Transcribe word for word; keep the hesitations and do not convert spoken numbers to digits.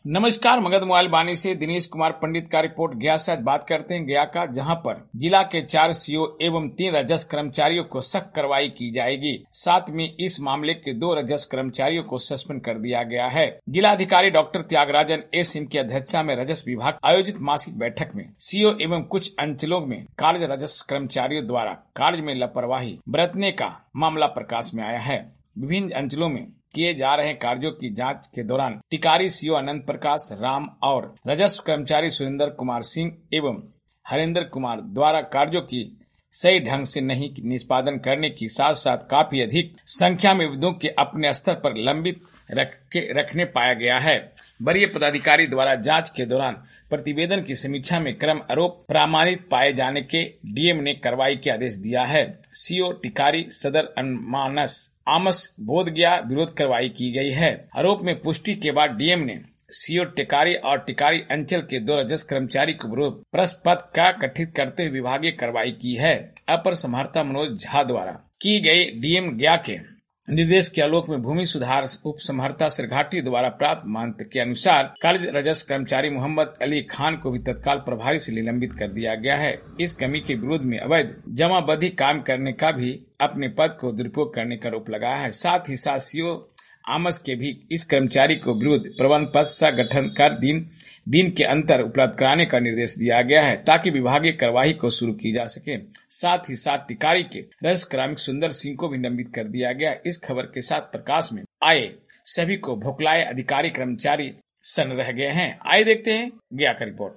नमस्कार, मगध मोबाइल बानी से दिनेश कुमार पंडित का रिपोर्ट। गया से आज बात करते हैं गया का, जहां पर जिला के चार सीओ एवं तीन राजस्व कर्मचारियों को सख्त कार्रवाई की जाएगी। साथ में इस मामले के दो राजस्व कर्मचारियों को सस्पेंड कर दिया गया है। जिला अधिकारी डॉक्टर त्यागराजन एस सिंह की अध्यक्षता में राजस्व विभाग आयोजित मासिक बैठक में सीओ एवं कुछ अंचलों में कार्य राजस्व कर्मचारियों द्वारा कार्य में लापरवाही बरतने का मामला प्रकाश में आया है। विभिन्न अंचलों में किए जा रहे कार्यों की जांच के दौरान टिकारी सीओ अनंत प्रकाश राम और राजस्व कर्मचारी सुरेंद्र कुमार सिंह एवं हरेंद्र कुमार द्वारा कार्यों की सही ढंग से नहीं निष्पादन करने की साथ साथ काफी अधिक संख्या में विधों के अपने स्तर पर लंबित रख के रखने पाया गया है। वरीय पदाधिकारी द्वारा जांच के दौरान प्रतिवेदन की समीक्षा में क्रम आरोप प्रमाणित पाए जाने के डीएम ने कार्रवाई के आदेश दिया है। सीओ टिकारी सदर अनमानस आमस बोध गया विरोध कार्रवाई की गई है। आरोप में पुष्टि के बाद डीएम ने सीओ टिकारी और टिकारी अंचल के दो राजस्व कर्मचारी को विरोध प्रश्न पत्र का गठित करते हुए विभागीय कार्रवाई की है। अपर समाहर्ता मनोज झा द्वारा की गई डीएम गया के निर्देश के आलोक में भूमि सुधार उप समाहर्ता सिरघाटी द्वारा प्राप्त मांग के अनुसार कार्य राजस्व कर्मचारी मोहम्मद अली खान को भी तत्काल प्रभारी से निलंबित कर दिया गया है। इस कमी के विरोध में अवैध जमाबंदी काम करने का भी अपने पद को दुरुपयोग करने का आरोप लगाया है। साथ ही साथ सीओ आमस के भी इस कर्मचारी को विरुद्ध प्रबंध पद सा गठन कर दिन दिन के अंतर उपलब्ध कराने का निर्देश दिया गया है ताकि विभागीय कार्यवाही को शुरू की जा सके। साथ ही साथ टिकारी के राजस्व कार्मिक सुंदर सिंह को भी निलंबित कर दिया गया। इस खबर के साथ प्रकाश में आए सभी को भोकलाए अधिकारी कर्मचारी सन रह गए हैं। आइए देखते हैं गया का रिपोर्ट।